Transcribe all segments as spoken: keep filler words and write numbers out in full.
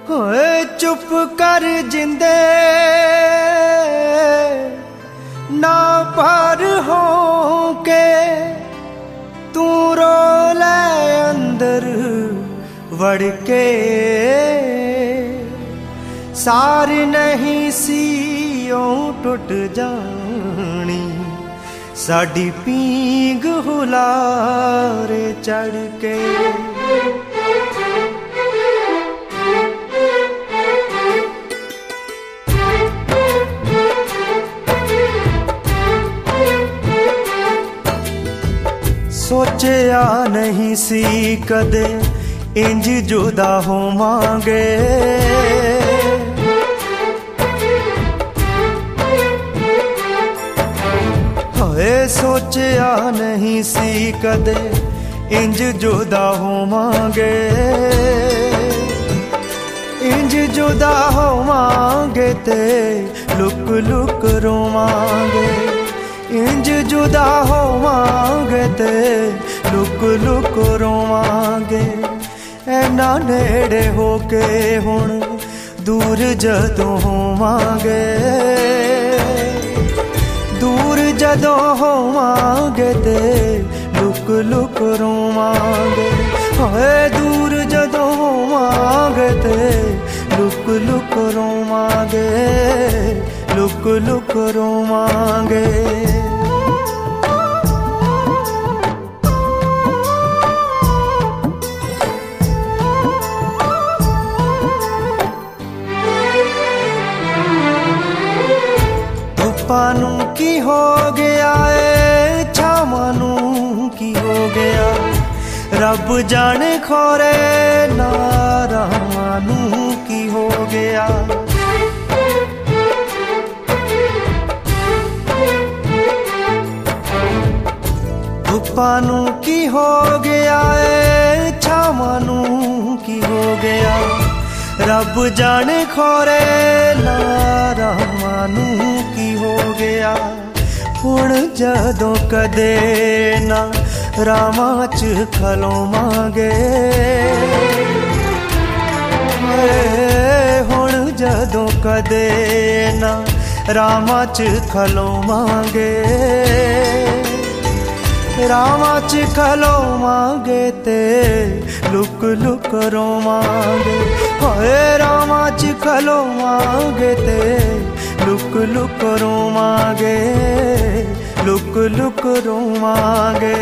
होए चुप कर जिंदे ना पार हो के तू रो ले अंदर वड़ के सार नहीं सीओ टुट जानी साडी पींग हुलारे चढ़ के सोचिया नहीं सी कदे इंज जुदा होवांगे होए सोचिया नहीं सी कदे इंज जुदा होवांगे इंज जुदा होवांगे ते लुक लुक रोवांगे इंज जुदा होवांगे ते लुक लुक रोवांगे ऐना नेड़े होके हुण दूर जदों होवांगे दूर जदों होवांगे ते लुक लुक रोवांगे होए दूर जदों होवांगे ते लुक लुक रोवांगे लुक लुक रोवांगे पानू की हो गया ए छामानू की हो गया रब जाने खोरे नारामानू की हो गया पानू की हो गया ए छामानू की हो गया रब जाने खोरे नारामानू की हो गया हुण जदों कदे ना रामां च खलोवांगे हुण जदों कदे ना रामां च खलोवांगे रामां च खलोवांगे ते लुक लुक रोवांगे होए रामां च खलोवांगे ते लुक लुक रोवांगे लुक लुक रोवांगे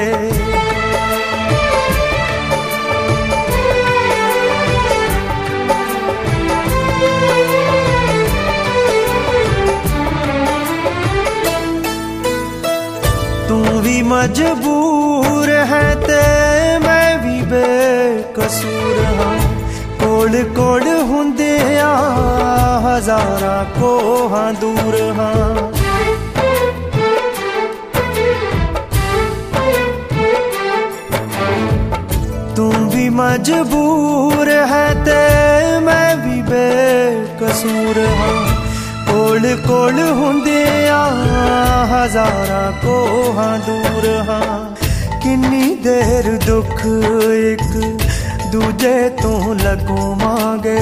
तू भी मजबूर है ते मैं भी बेकसूर हाँ कोड़ कोड़ हुंदिया हजारा को हाँ दूर हाँ तू भी मजबूर है ते मैं भी बेकसूर हाँ कोड़ कोड़ हुंदिया हजारा को हाँ दूर हाँ किन्नी देर दुख एक दूजे तो लगोवांगे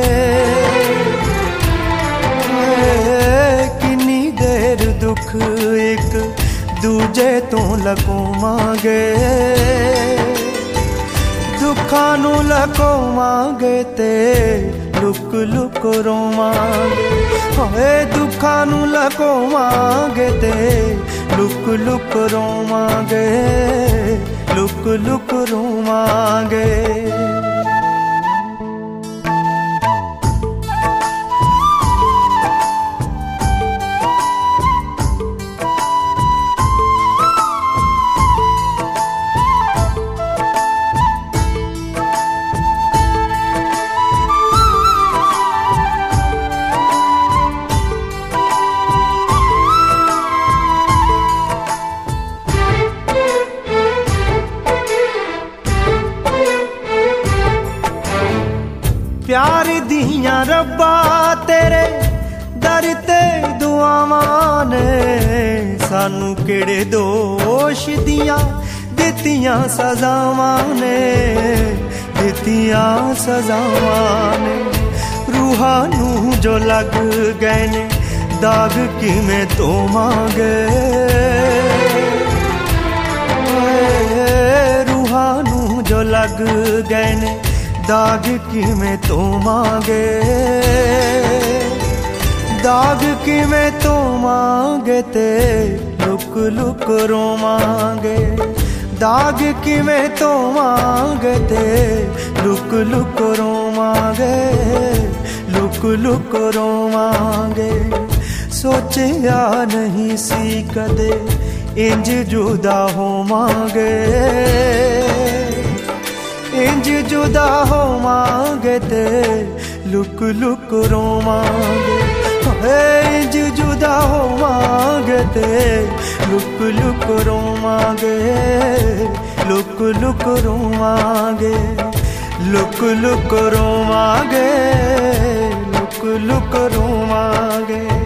किन्नी देर दुख एक दूजे तो लगोवांगे दुखां नू लगोवांगे ते लुक लुक रोवांगे होए दुखां नू लगोवांगे ते लुक लुक रोवांगे लुक लुक रोवांगे प्यार दियां रब्बा तेरे दर ते दुआवां ने सानू केड़े दोष दियां दित्तियां सजावां ने दित्तियां सजावां ने रूहां नूं जो लग गए ने दाग किवें धोवांगे, रूहां नूं जो लग गए ने दाग किवें धोवांगे, दाग किवें धोवांगे ते लुक लुक रोवांगे, दाग किवें धोवांगे ते लुक लुक रोवांगे, लुक लुक रोवांगे। सोचिया नहीं सी कदे इंज जुदा होवांगे, इंज जुदा होवांगे ते लुक लुक रोवांगे, इंज जुदा होवांगे ते लुक लुक रोवांगे, लुक लुक रोवांगे, लुक लुक रोवांगे, लुक लुक रोवांगे।